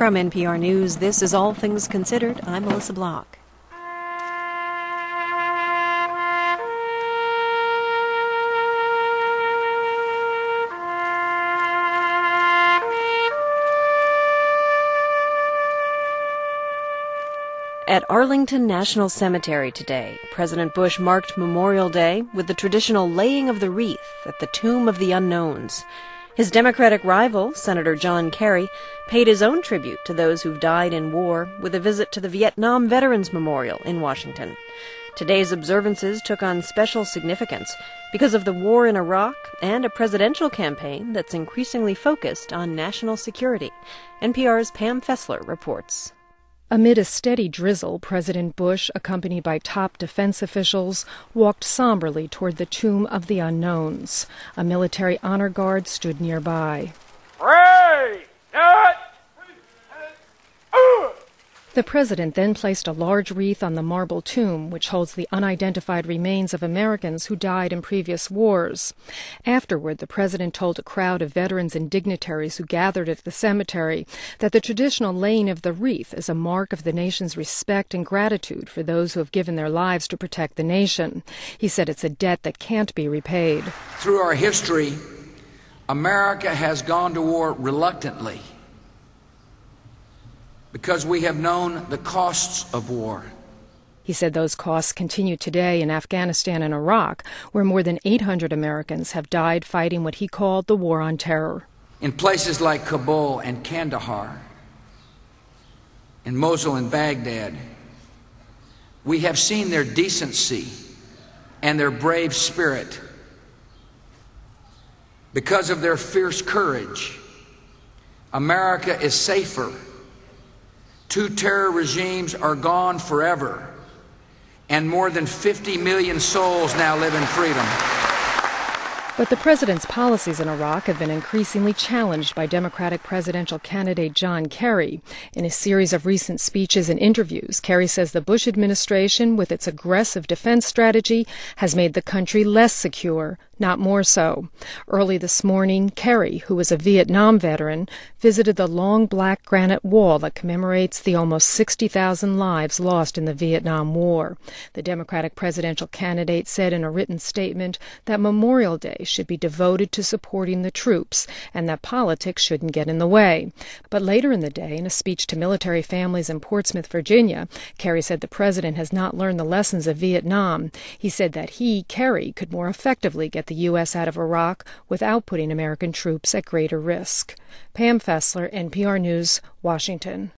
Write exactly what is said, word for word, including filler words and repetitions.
From N P R News, this is All Things Considered. I'm Melissa Block. At Arlington National Cemetery today, President Bush marked Memorial Day with the traditional laying of the wreath at the Tomb of the Unknowns. His Democratic rival, Senator John Kerry, paid his own tribute to those who've died in war with a visit to the Vietnam Veterans Memorial in Washington. Today's observances took on special significance because of the war in Iraq and a presidential campaign that's increasingly focused on national security. N P R's Pam Fessler reports. Amid a steady drizzle, President Bush, accompanied by top defense officials, walked somberly toward the Tomb of the Unknowns. A military honor guard stood nearby. Pray, not, uh. The president then placed a large wreath on the marble tomb, which holds the unidentified remains of Americans who died in previous wars. Afterward, the president told a crowd of veterans and dignitaries who gathered at the cemetery that the traditional laying of the wreath is a mark of the nation's respect and gratitude for those who have given their lives to protect the nation. He said it's a debt that can't be repaid. Through our history, America has gone to war reluctantly, because we have known the costs of war. He said those costs continue today in Afghanistan and Iraq, where more than eight hundred Americans have died fighting what he called the war on terror. In places like Kabul and Kandahar, in Mosul and Baghdad, we have seen their decency and their brave spirit. Because of their fierce courage, America is safer. Two terror regimes are gone forever, and more than fifty million souls now live in freedom. But the president's policies in Iraq have been increasingly challenged by Democratic presidential candidate John Kerry. In a series of recent speeches and interviews, Kerry says the Bush administration, with its aggressive defense strategy, has made the country less secure, not more so. Early this morning, Kerry, who was a Vietnam veteran, visited the long black granite wall that commemorates the almost sixty thousand lives lost in the Vietnam War. The Democratic presidential candidate said in a written statement that Memorial Day should be devoted to supporting the troops and that politics shouldn't get in the way. But later in the day, in a speech to military families in Portsmouth, Virginia, Kerry said the president has not learned the lessons of Vietnam. He said that he, Kerry, could more effectively get the U S out of Iraq without putting American troops at greater risk. Pam Fessler, N P R News, Washington.